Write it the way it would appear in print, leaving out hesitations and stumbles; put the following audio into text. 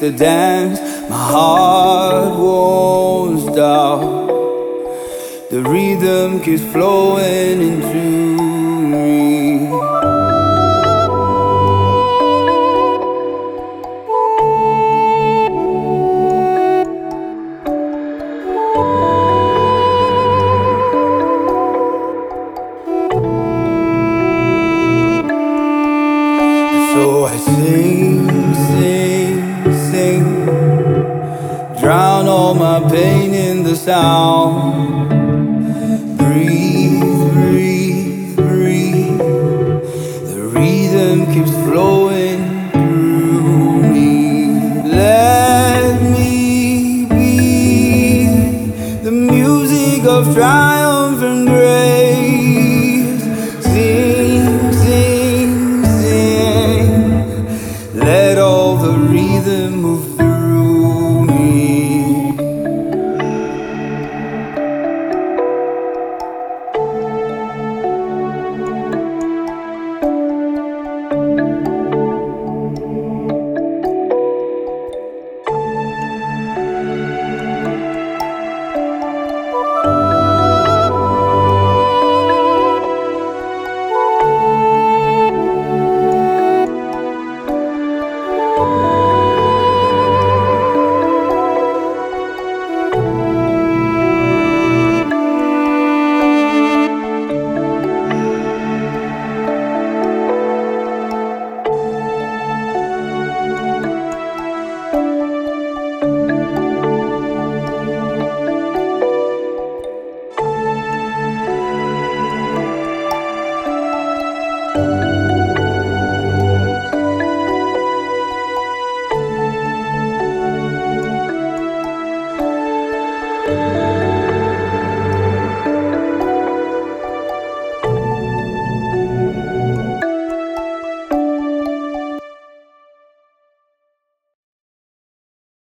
to dance. My heart won't stop. The rhythm keeps flowing into me. So I sing, sing, sing, drown all my pain in the sound. Breathe, breathe, breathe. The rhythm keeps flowing through me. Let me be the music of triumph.